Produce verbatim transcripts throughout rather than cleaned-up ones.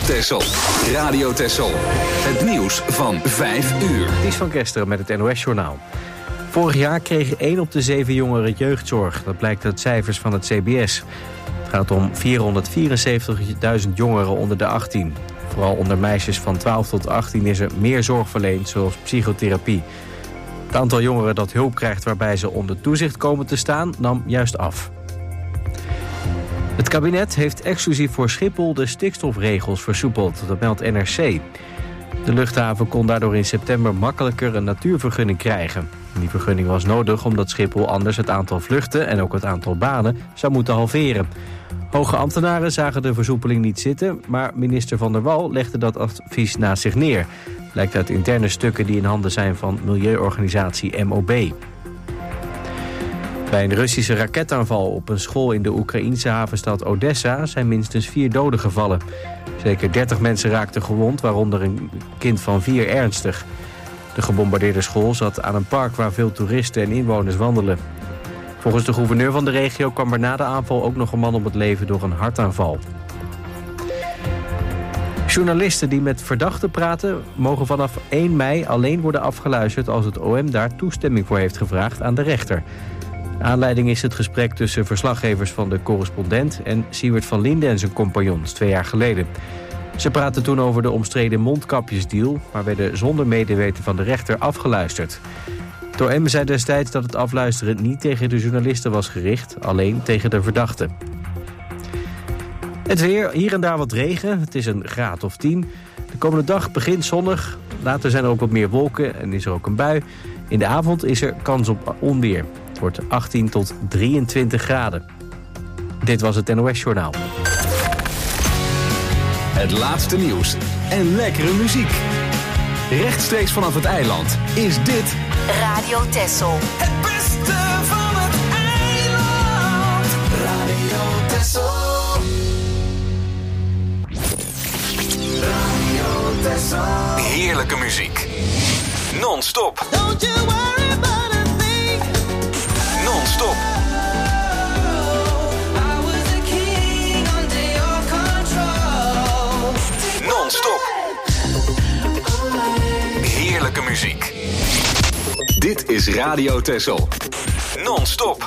Texel. Radio Texel. Het nieuws van vijf uur. Ties van Kesteren met het N O S-journaal. Vorig jaar kreeg één op de zeven jongeren jeugdzorg. Dat blijkt uit cijfers van het C B S. Het gaat om vierhonderdvierenzeventigduizend jongeren onder de achttien. Vooral onder meisjes van twaalf tot achttien is er meer zorg verleend, zoals psychotherapie. Het aantal jongeren dat hulp krijgt waarbij ze onder toezicht komen te staan, nam juist af. Het kabinet heeft exclusief voor Schiphol de stikstofregels versoepeld. Dat meldt N R C. De luchthaven kon daardoor in september makkelijker een natuurvergunning krijgen. Die vergunning was nodig omdat Schiphol anders het aantal vluchten en ook het aantal banen zou moeten halveren. Hoge ambtenaren zagen de versoepeling niet zitten, maar minister Van der Wal legde dat advies naast zich neer. Blijkt uit interne stukken die in handen zijn van milieuorganisatie M O B. Bij een Russische raketaanval op een school in de Oekraïense havenstad Odessa zijn minstens vier doden gevallen. Zeker dertig mensen raakten gewond, waaronder een kind van vier ernstig. De gebombardeerde school zat aan een park waar veel toeristen en inwoners wandelen. Volgens de gouverneur van de regio kwam er na de aanval ook nog een man om het leven door een hartaanval. Journalisten die met verdachten praten mogen vanaf één mei alleen worden afgeluisterd als het O M daar toestemming voor heeft gevraagd aan de rechter. Aanleiding is het gesprek tussen verslaggevers van de Correspondent en Siewert van Linden en zijn compagnons twee jaar geleden. Ze praten toen over de omstreden mondkapjesdeal, maar werden zonder medeweten van de rechter afgeluisterd. Het O M zei destijds dat het afluisteren niet tegen de journalisten was gericht, alleen tegen de verdachten. Het weer, hier en daar wat regen, het is een graad of tien. De komende dag begint zonnig, later zijn er ook wat meer wolken en is er ook een bui. In de avond is er kans op onweer. Het wordt achttien tot drieëntwintig graden. Dit was het N O S-journaal. Het laatste nieuws en lekkere muziek. Rechtstreeks vanaf het eiland is dit Radio Texel. Het beste van het eiland. Radio Texel. Radio Texel. heerlijke muziek. Non-stop. Don't you worry about a thing. Non-stop. I was a king under your control. Non-stop. Heerlijke muziek. Dit is Radio Texel. Non-stop.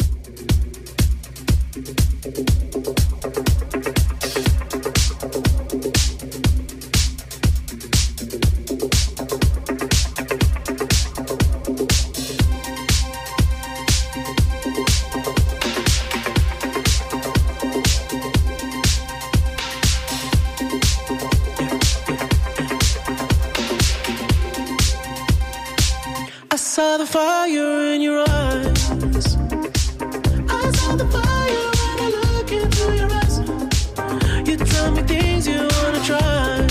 I saw the fire in your eyes. I saw the fire when I look into your eyes. You tell me things you wanna try.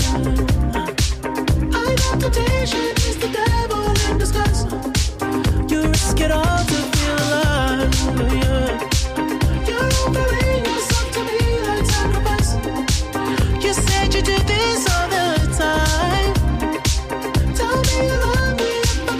I know temptation is the devil in disguise. You risk it all to feel alive. Yeah. You're offering yourself to me like sacrifice. You said you do this all the time. Tell me you love me.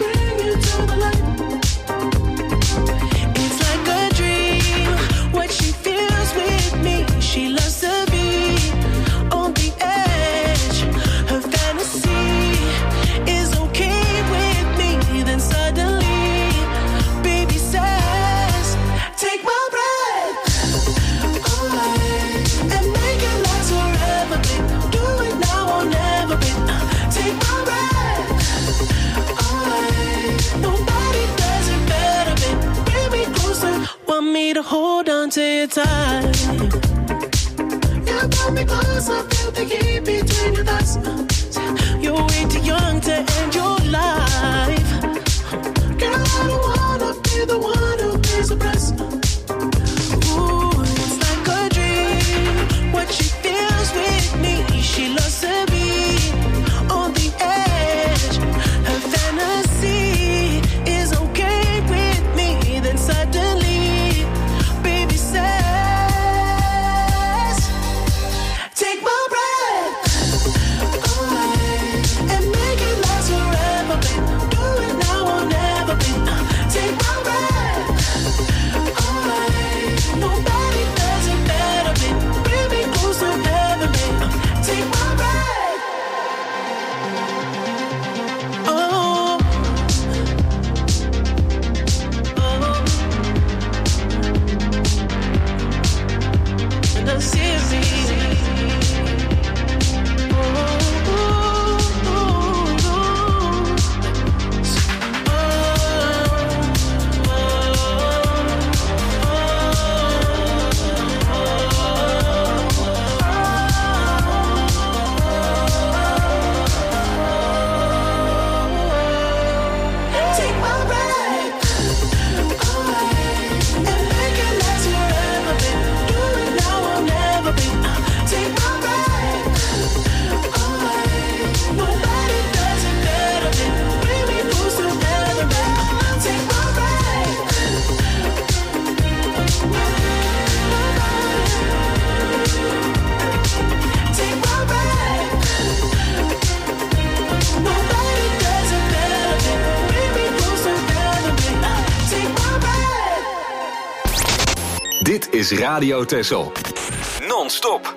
She loves to be on the edge. Her fantasy is okay with me. Then suddenly, baby says, take my breath away and make it last forever, babe. Do it now or never, babe. Take my breath away. Nobody does it better, babe. Bring me closer. Want me to hold on to your tight. Pull me close, I feel the heat between your thighs. You're way too young to end your life. Girl, I don't wanna be the one who pays the price. Ooh, it's like a dream. What she feels with me, she loves to be on the edge. Her fantasy is okay with me. Then suddenly, baby says, take my breath Dit is Radio Texel. Non-stop.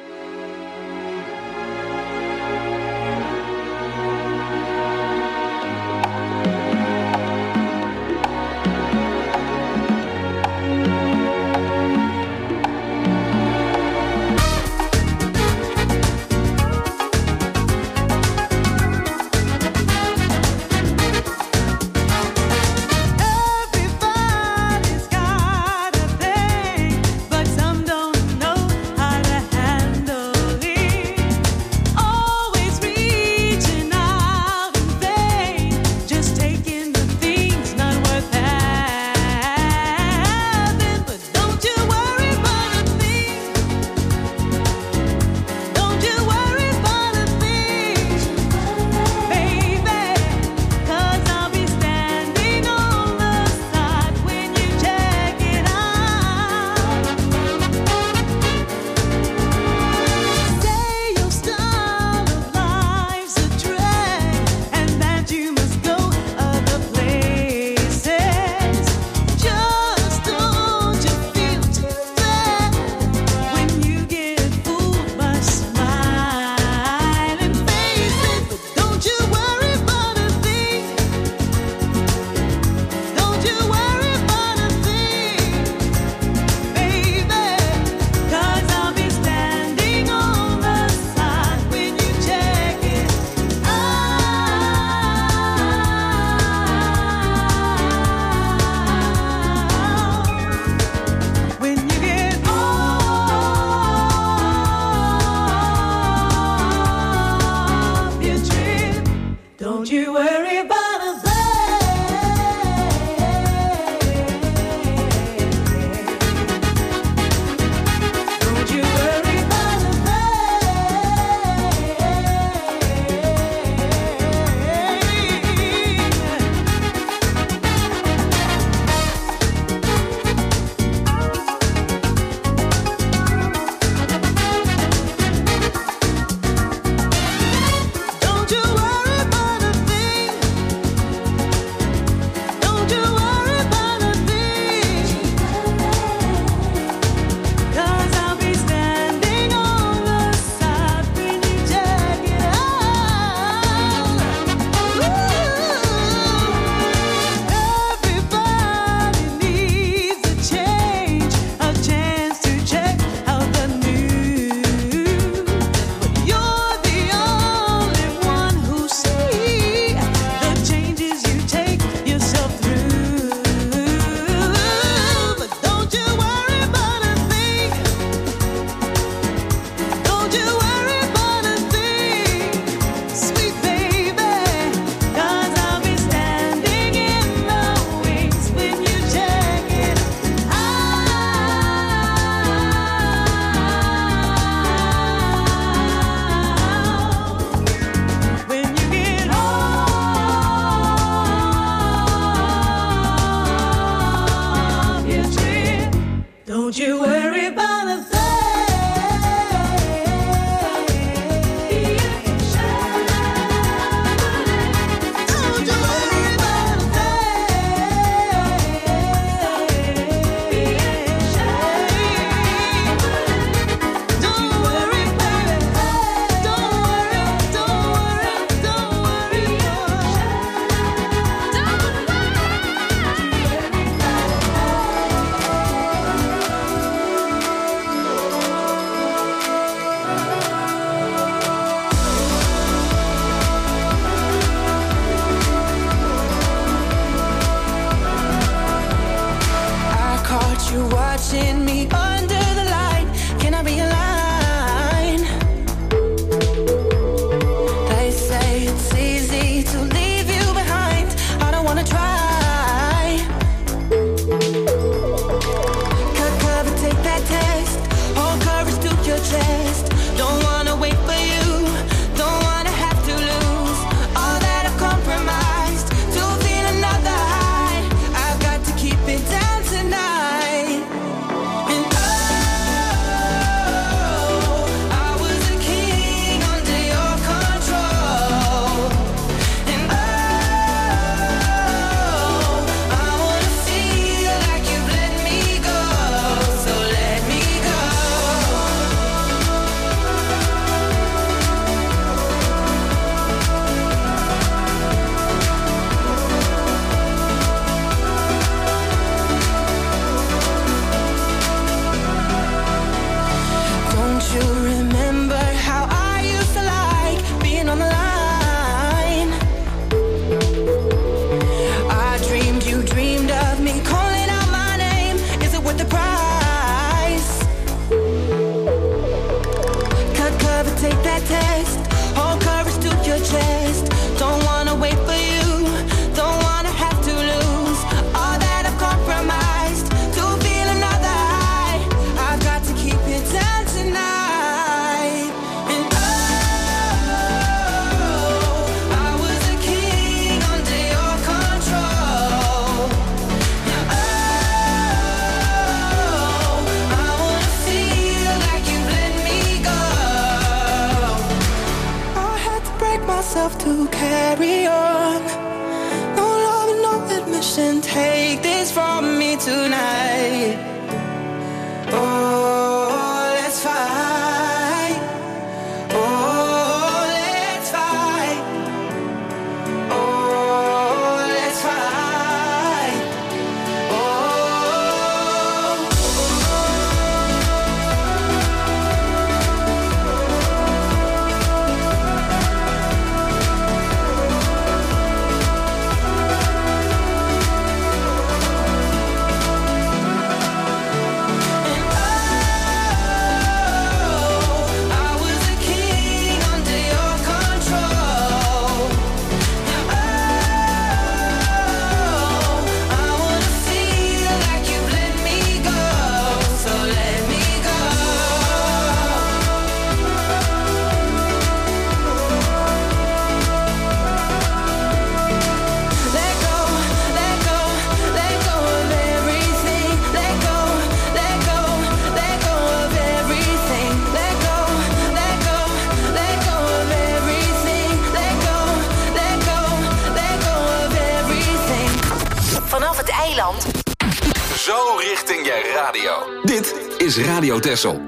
And to carry on. No love, no admission. Take this from me tonight. Oh, let's fight. Oh, let's fight. Oh, let's fight. Oh, I was a king under your control. Oh, I wanna feel like you've let me go, so let me go. Let go, let go, let go of everything. Let go, let go, let go of everything. Let go, let go, let go of everything. Let go, let go, let go of everything. Vanaf het eiland. Zo richting je radio. Dit is Radio Texel.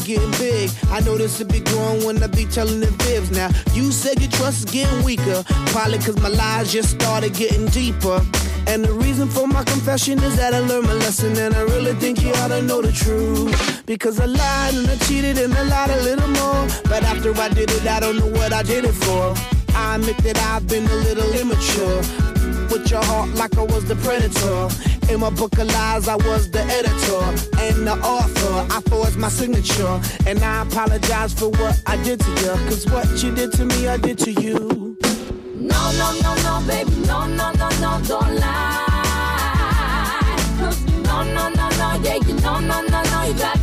getting big. I know this will be growing when I be telling the fibs. Now, you said your trust is getting weaker. Probably cause my lies just started getting deeper. And the reason for my confession is that I learned my lesson. And I really think you ought to know the truth. Because I lied and I cheated and I lied a little more. But after I did it, I don't know what I did it for. I admit that I've been a little immature. With your heart like I was the predator. In my book of lies, I was the editor and the author. I forged my signature. And I apologize for what I did to you. Cause what you did to me, I did to you. No, no, no, no, baby, no, no, no, no, don't lie. No, no, no, no, yeah, you know, no, no, no, you gotta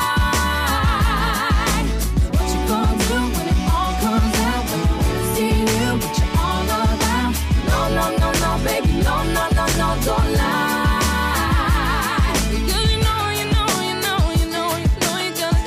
try. What you gonna do when it all comes out? When you really see you, what you all about? No, no, no, no, baby, no, no, no, no, don't lie. Because you know, you know, you know, you know, you know you gotta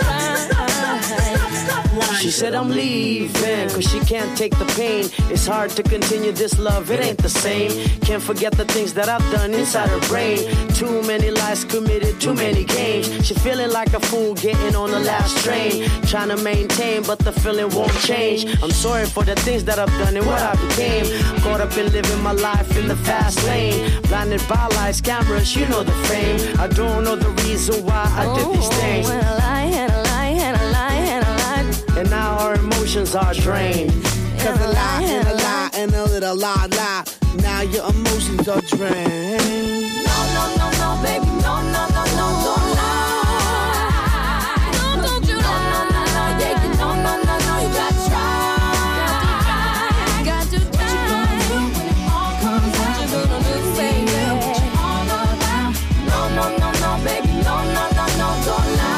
try. She said I'm leaving, cause she can't take the pain. It's hard to continue this love, it ain't the same. Can't forget the things that I've done inside her brain. Too many lies committed, too many games. She feeling like a fool getting on the last train. Trying to maintain, but the feeling won't change. I'm sorry for the things that I've done and what I became. Caught up in living my life in the fast lane. Blinded by lights, cameras, you know the fame. I don't know the reason why I did these things. Oh, and a lie, and a lie, and a lie, and a lie. And now our emotions are drained. Cause a lie and a lie and a little lie, lie. Now your emotions are drained. No, no, no, no, baby, no, no, no, no, don't lie. No, don't you lie. No, no, no, yeah, you know, no, no, no, you gotta try. Got to try, got to try. What you gonna do when it all comes out? What you gonna do, baby? What you all about? No, no, no, no, baby, no, no, no, no, don't lie.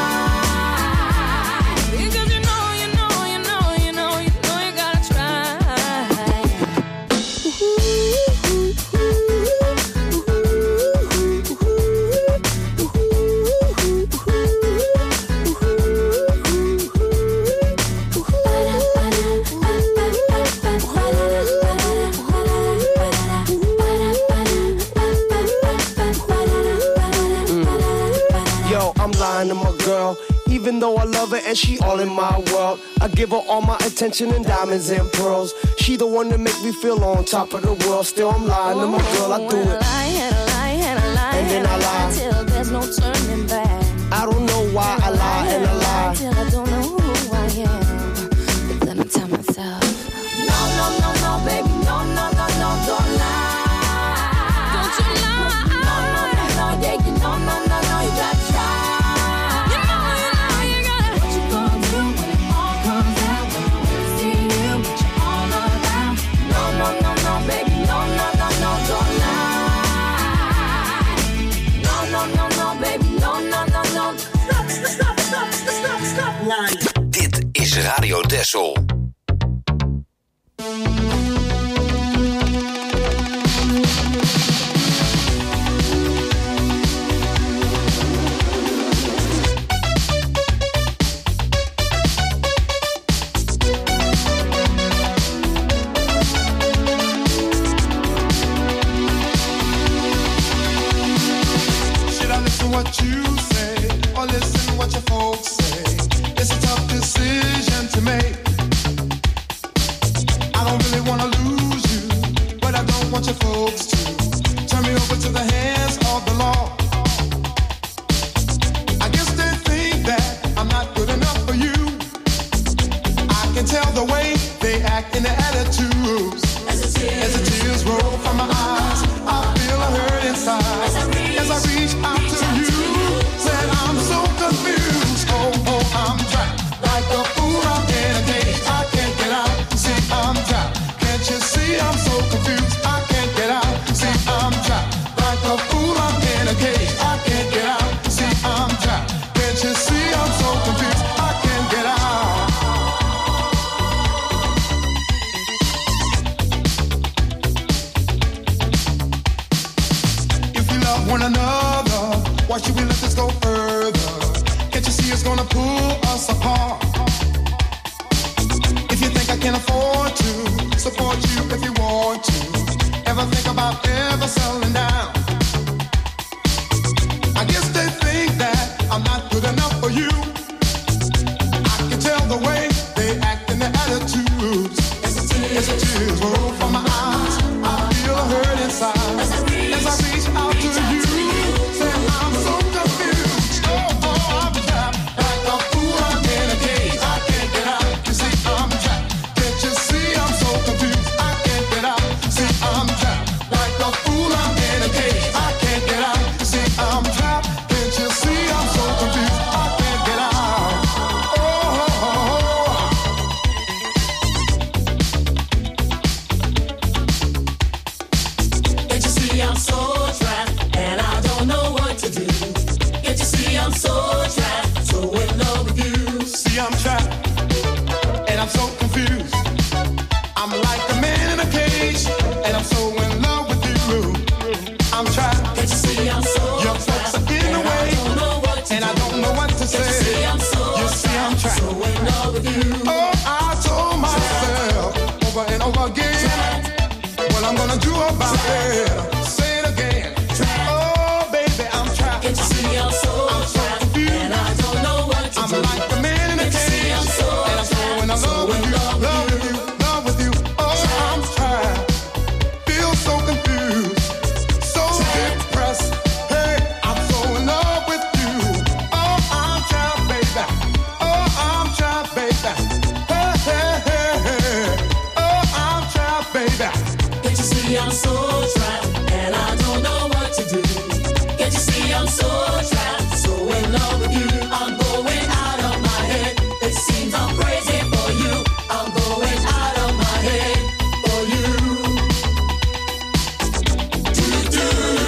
To my girl, even though I love her and she all in my world. I give her all my attention and diamonds and pearls. She the one that make me feel on top of the world. Still I'm lying to my girl, I do it. And a lie, and a lie, and a lie, and then I lie till there's no turning back. I don't know why I lie and I lie till I don't know who I am. But then I tell myself, no, no, no, no, baby, no, no, no, no, don't lie. Don't you lie? No, no, no, no, yeah, you know, no, no, no, you gotta try. Dit is Radio Dessel. Should I listen to what you say or listen to what your folks say? It's a tough decision to make. I'm trapped, and I'm so confused. I'm like a man in a cage, and I'm so in love with you. I'm trapped. Can't you see I'm so Your folks are in the way, and I don't know what to say. You see I'm trapped. so in love with you. Oh, I told myself over and over again what I'm gonna do about it. Say it again. Oh, baby, I'm trapped. Can't you see I'm so I'm so confused. and I don't know what to I'm do. like a man in a cage, I'm so and I'm so in love with you, love with you, love with you. Oh, I'm trapped. Feel so confused, so depressed. Hey, I'm so in love with you. Oh, I'm trapped, baby. Oh, I'm trapped, baby. Hey, hey, hey, hey. Oh, I'm trapped, baby. Can't you see I'm so trapped and I don't know what to do? Can't you see I'm so trapped, so in love with you? I'm going out of my head. It seems I'm crazy for you. I'm going out of my head for you. Do do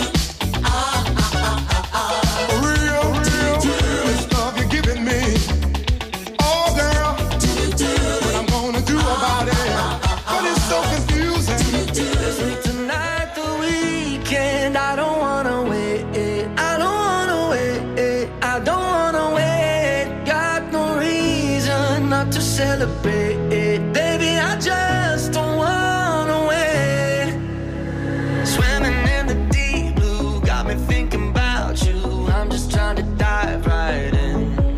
ah ah ah ah ah. Real, real, this love you're giving me. Oh, girl, what I'm gonna do about it? But it's so confusing. Tonight, the weekend, I don't wanna wait. I don't wanna wait. I don't wanna wait. Got no reason not to celebrate. Baby, I just don't wanna wait. Swimming in the deep blue, got me thinking about you. I'm just trying to dive right in.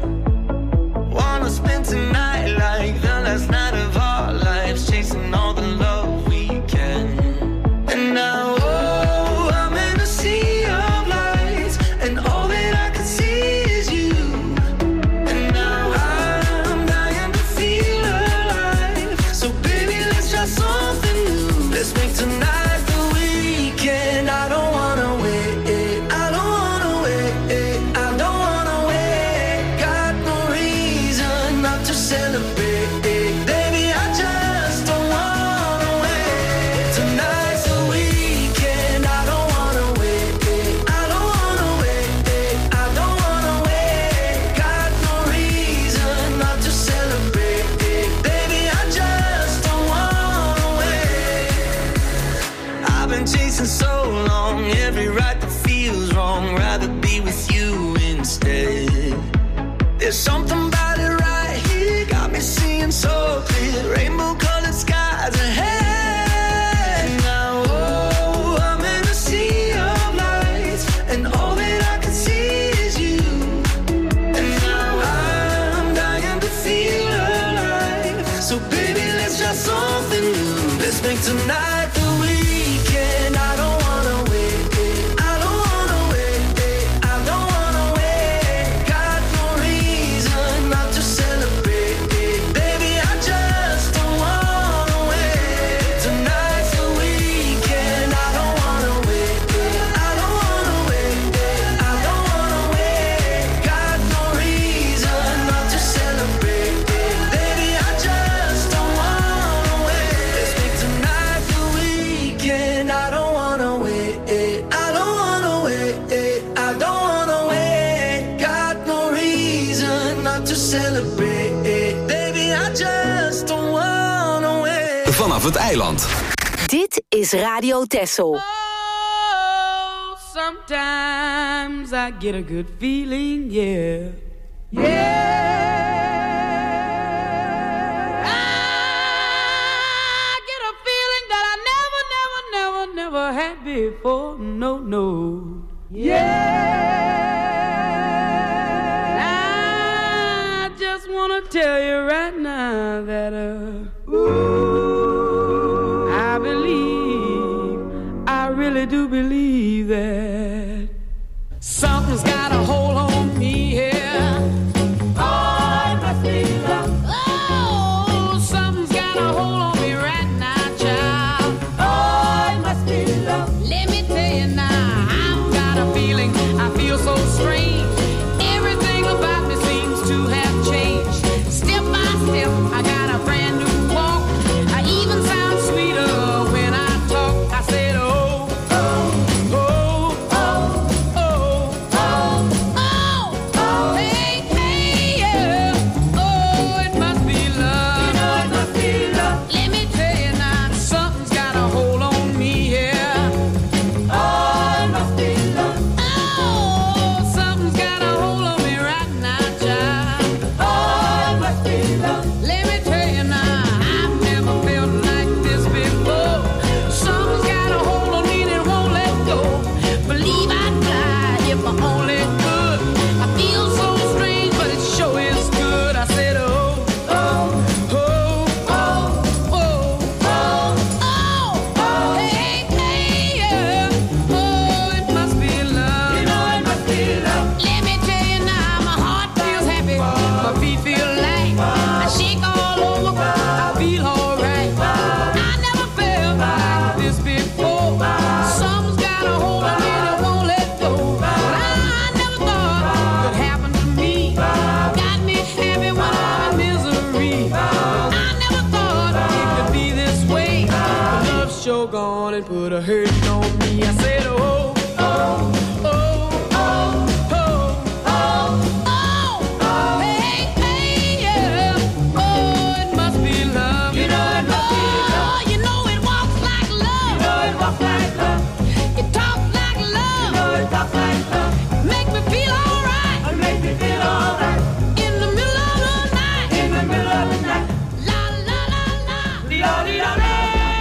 Wanna spend tonight like the last night of our lives, chasing all the love we can. And now, oh, I'm in a sea of lights, and all that I can see is you. And now I'm dying to feel alive. So baby, let's try something new. Let's make tonight the weekend. I don't wanna wait. I don't wanna wait. I don't wanna wait. Got no reason not to celebrate. Baby, I just don't wanna wait. Tonight's the weekend. I don't wanna wait. I don't wanna wait. I don't wanna wait. Got no reason not to celebrate. Baby, I just don't wanna wait. I've been chasing so long, every right that feels wrong. Rather be with you instead. There's something about it right here, got me seeing so clear. Rainbow colored skies ahead. Now, oh, I'm in a sea of lights, and all that I can see is you. And now I'm dying to feel alive. So baby, let's try something new. Let's make tonight the weekend. I don't wanna wait. I don't wanna wait. I don't wanna wait. Got no reason not to celebrate. Baby, I just don't wanna wait. Tonight's the weekend. I don't wanna wait. I don't wanna wait. I don't wanna wait. Got no reason not to celebrate. Baby, I just don't wanna wait. Let's make tonight the weekend. I don't wanna wait. I don't wanna wait. I don't wanna wait. Got no reason not to celebrate. Baby, I just don't wanna wait. Vanaf het eiland. Dit is Radio Texel. Oh, sometimes I get a good feeling, yeah. Yeah. I get a feeling that I never, never, never, never had before. No, no. Yeah. I just wanna tell you right now that uh, ooh, I believe, I really do believe that something's got a hold on me here. Oh, it must be love. Oh, something's got a hold on me right now, child. Oh, it must be love. Let me tell you now, I've got a feeling, I feel so strange. Everything about me seems to have changed. Step by put a hurting on me. I said, oh, oh, oh, oh, oh, oh, oh, hey, hey, yeah. Oh, it must be love. You know it must be love. Oh, you know it walks like love. You know it walks like love. It talks like love. You know it talks like love. Make me feel alright. It makes me feel alright. In the middle of the night. In the middle of the night. La la la la. Dee-da, dee-da, dee.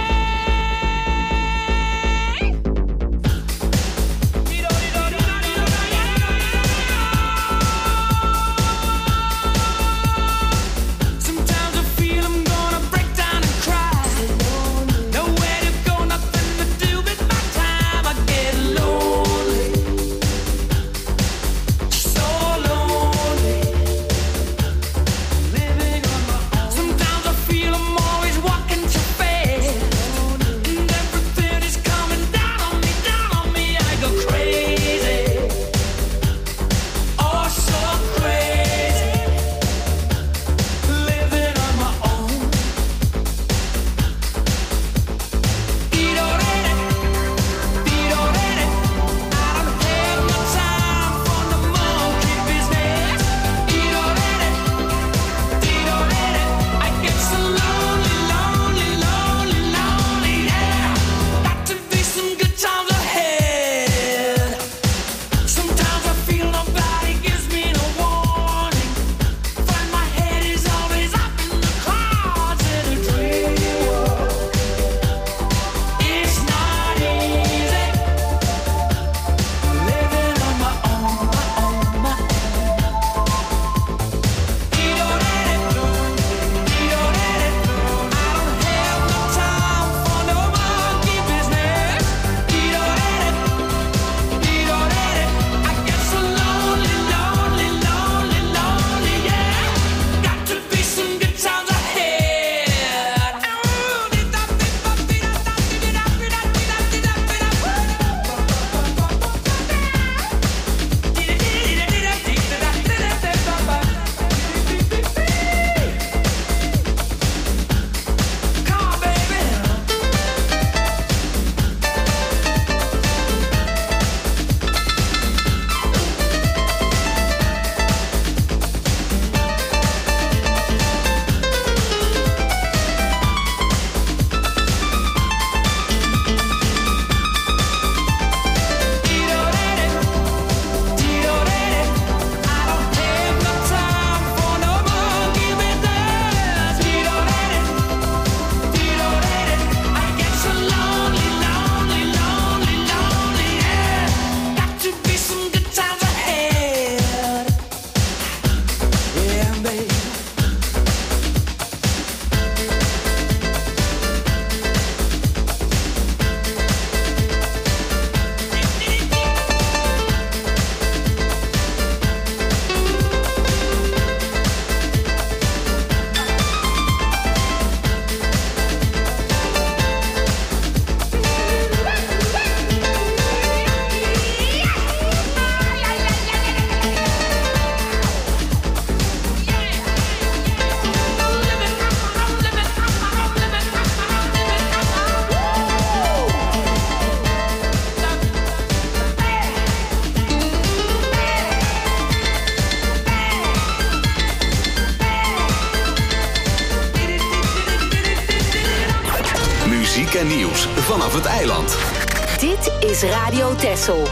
Muziek en nieuws vanaf het eiland. Dit is Radio Texel.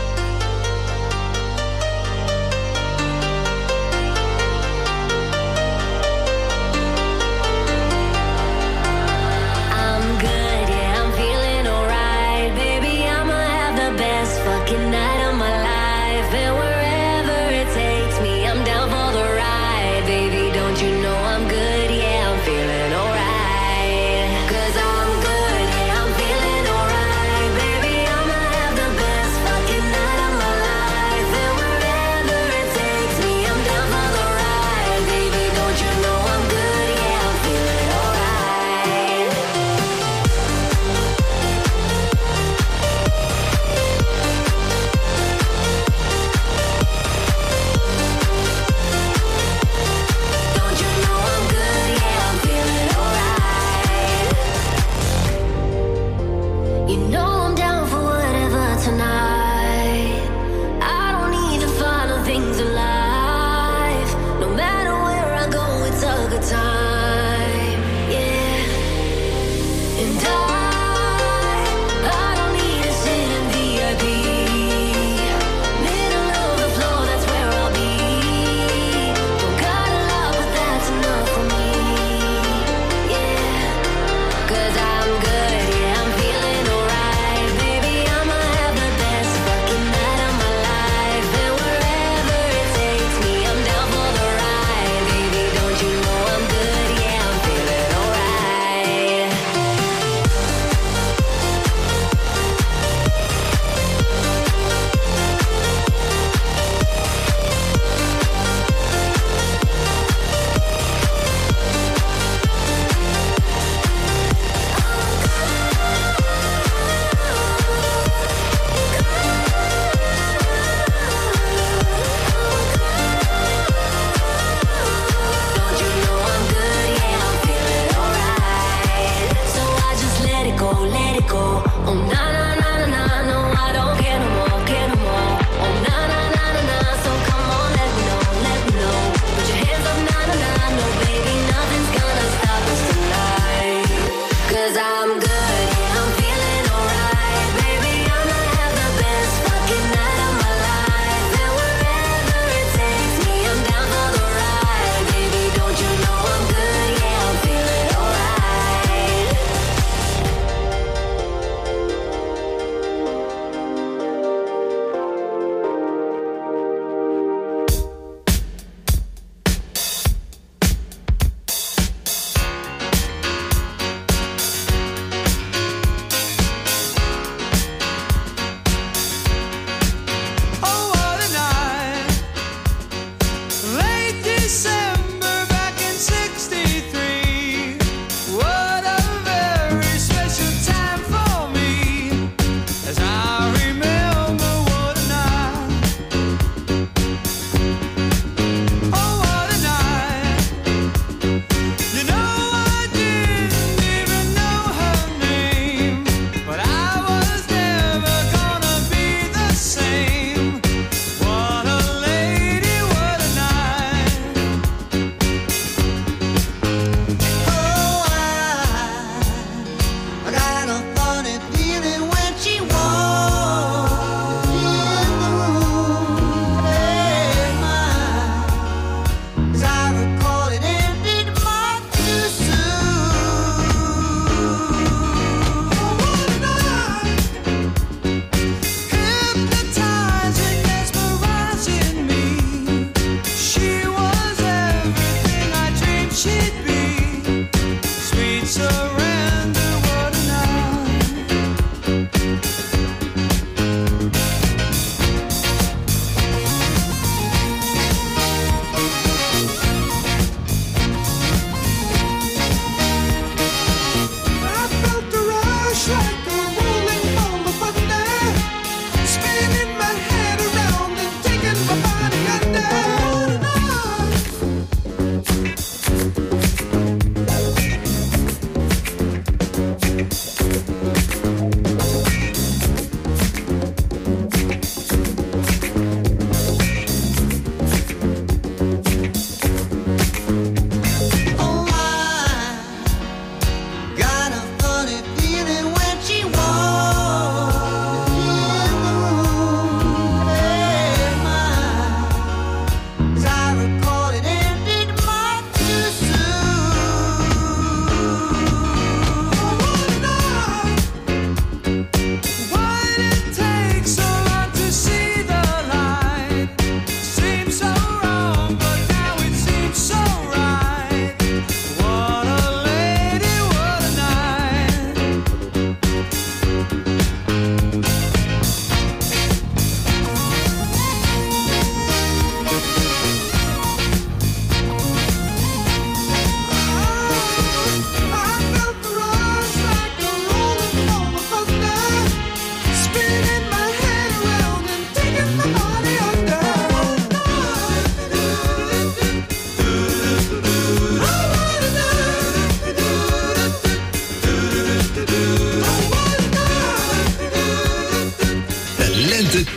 Now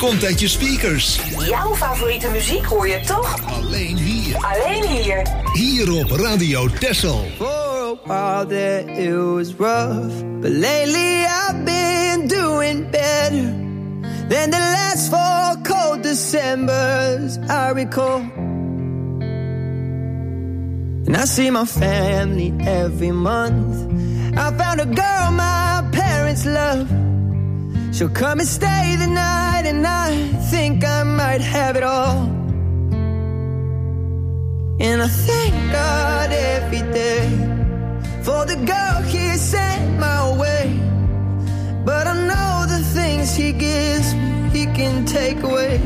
komt uit je speakers. Jouw favoriete muziek hoor je toch? Alleen hier. Alleen hier. Hier op Radio Texel. For a while there it was rough, but lately I've been doing better than the last four cold Decembers I recall. And I see my family every month. I found a girl my parents love. She'll come and stay the night, and I think I might have it all. And I thank God every day for the girl He sent my way. But I know the things He gives me, He can take away.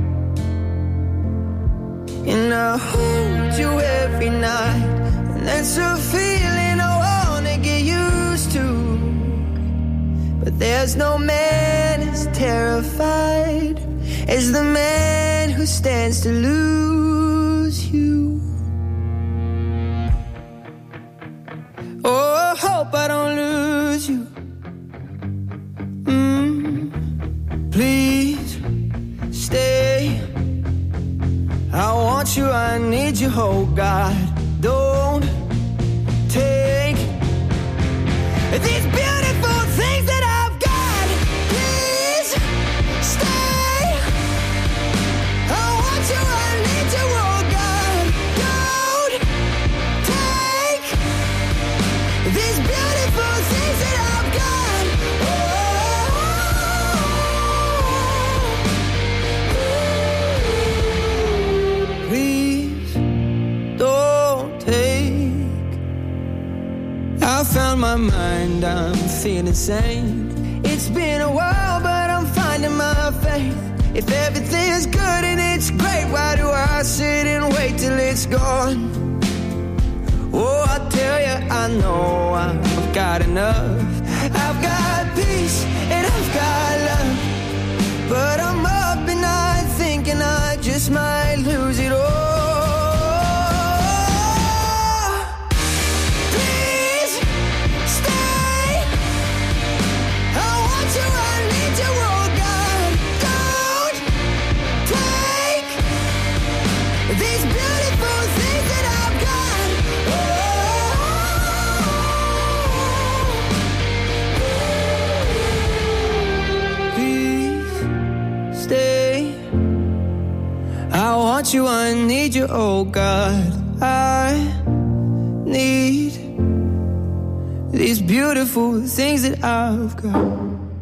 And I hold you every night, and that's a feeling I wanna get used to. But there's no man as terrified as the man who stands to lose you. Oh, I hope I don't lose you. Mm, please stay. I want you, I need you, oh God. Don't take these beautiful things that I've got. Please stay. I want you, I need you, oh God. Don't take these beautiful things that I've got. Oh, please don't take. I found my mind, I'm feeling sane. It's been a while, but I'm finding my faith. If everything's good and it's great, why do I sit and wait till it's gone? Oh, I tell you, I know I've got enough. I've got peace and I've got love. But I'm up and I'm thinking I just might lose it all. I want you, I need you, oh God. I need these beautiful things that I've got.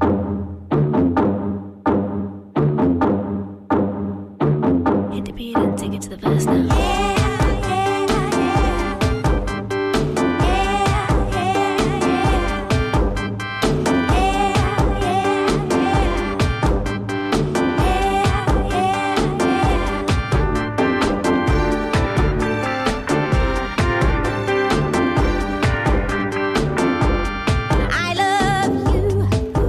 Hit the beat and take it to the verse now. I love you.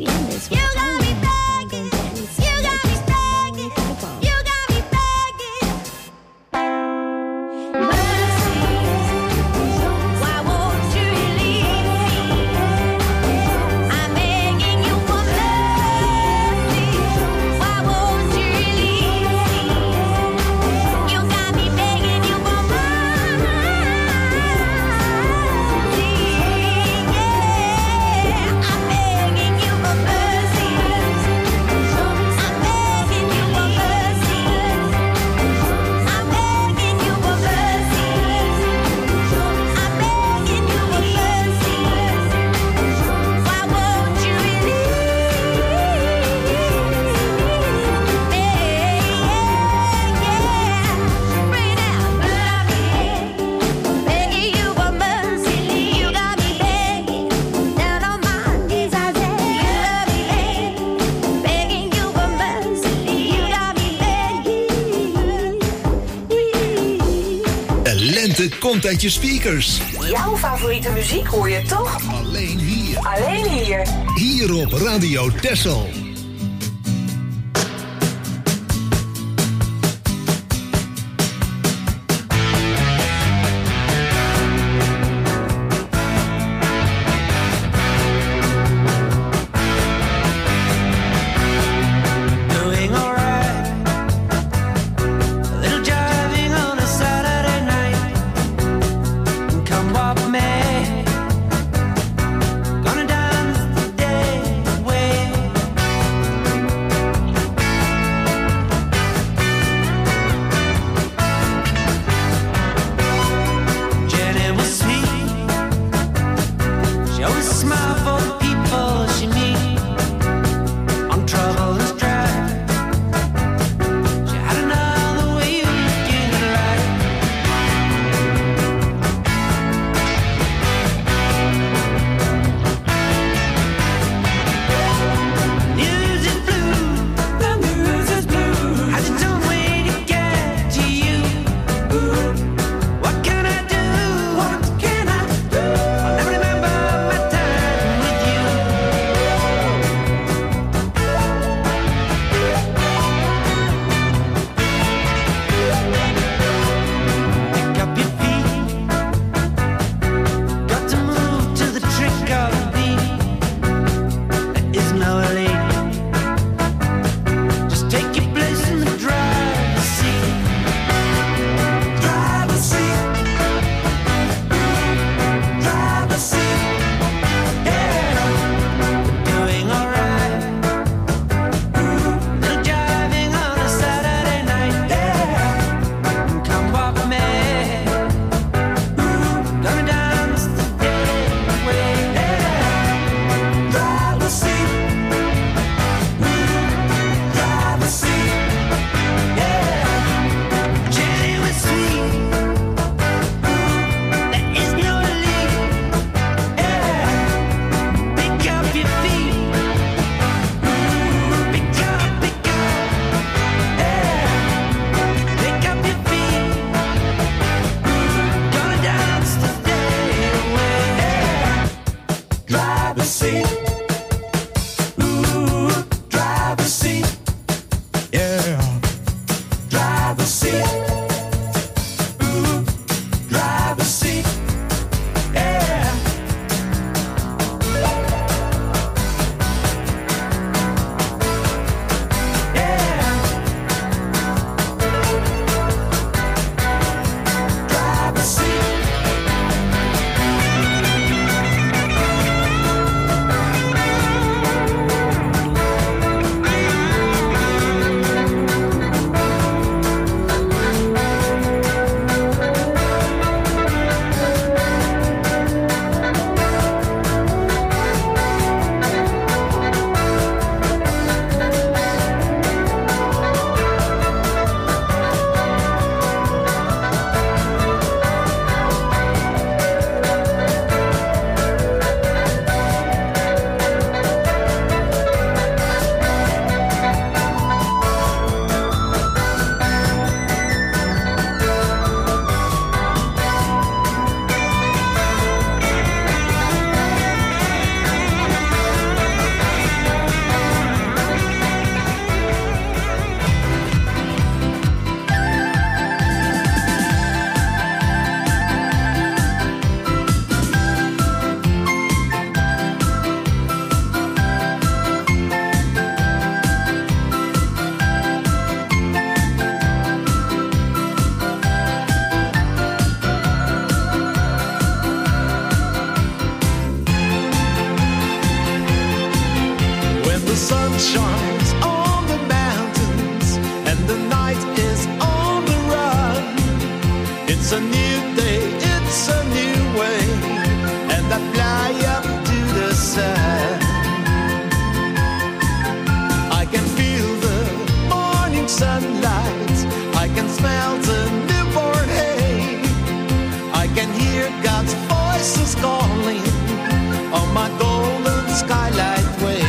lente komt uit je speakers. Jouw favoriete muziek hoor je toch? Alleen hier. Alleen hier. Hier op Radio Texel. the sun shines on the mountains and the night is on the run. It's a new day, it's a new way, and I fly up to the sun. I can feel the morning sunlight, I can smell the newborn hay, I can hear God's voices calling on my golden skylight way.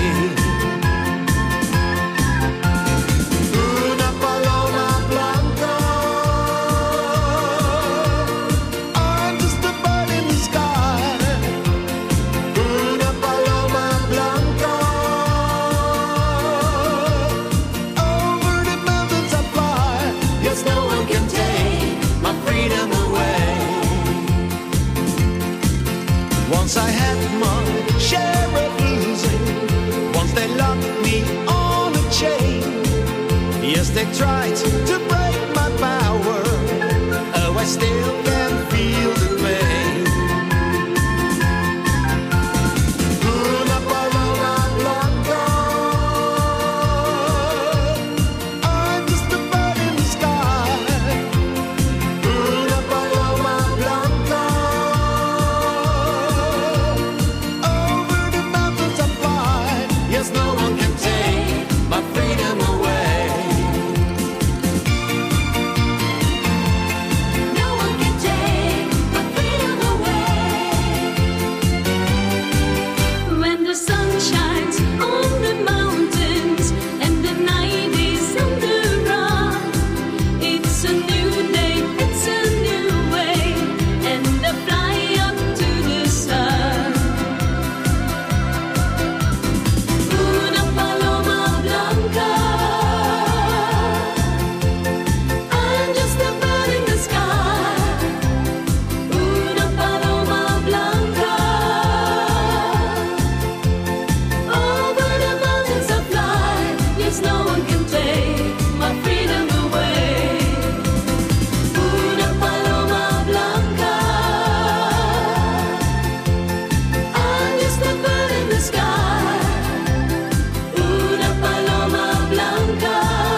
Una paloma blanca, I'm just a bird in the sky. Una paloma blanca, over the mountains I fly. Yes, no one can take my freedom away. Once I had my share of losing, once they locked me on a chain. Yes, they tried to break my power, oh, I still can feel the pain. Una paloma blanca, I'm just a bird in the sky. Una paloma blanca, over the mountains I fly. Yes, no one can take my freedom away. No one can take my freedom away. When the sun shines on the mountains and the night is on the run, it's a new day, it's a new way, and I fly up to the sun. Una paloma blanca, I'm just a bird in the sky. Una paloma blanca, over the mountains I fly. Yes, no one can take my freedom away. Una paloma blanca, I'm just a bird in the sky. Una paloma blanca,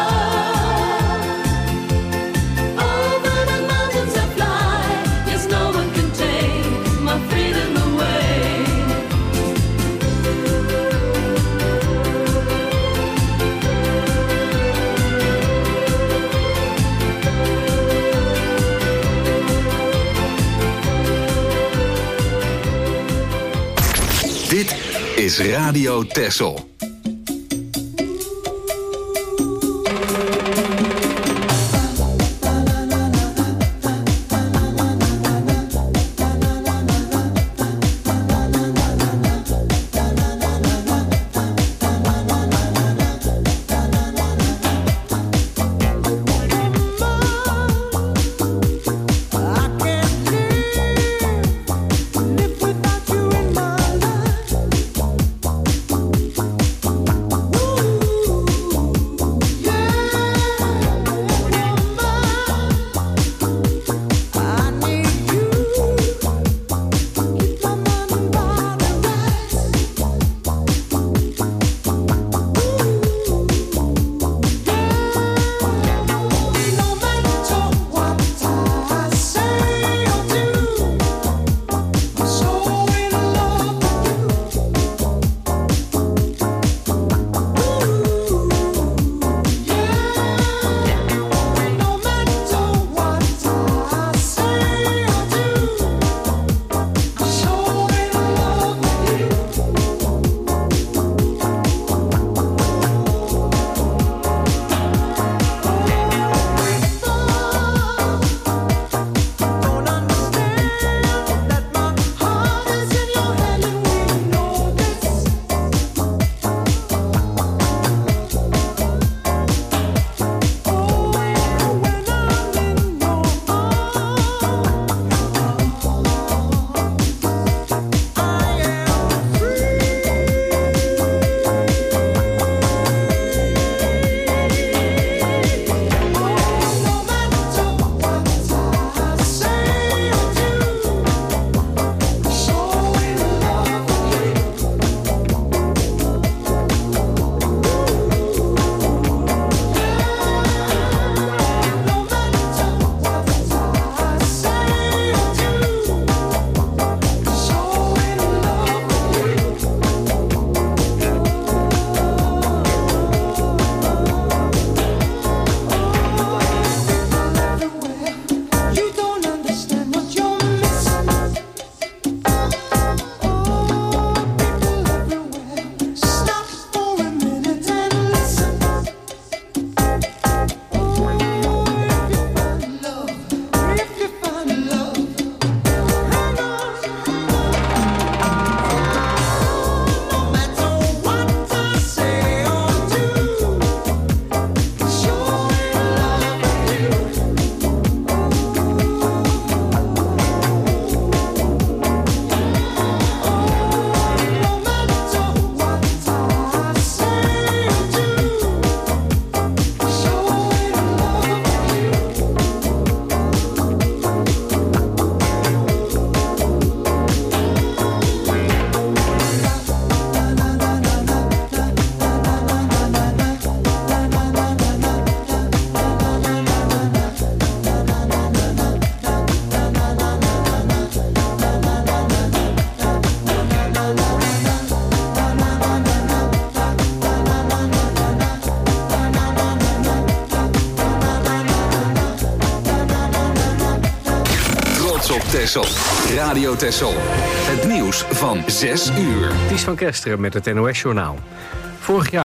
over the mountains I fly. Yes, no one can take my freedom away. Dit is Radio Texel. Live without you in my life. Texel. Radio Texel. Het nieuws van zes uur. Ties van Kesteren met het N O S Journaal. Vorig jaar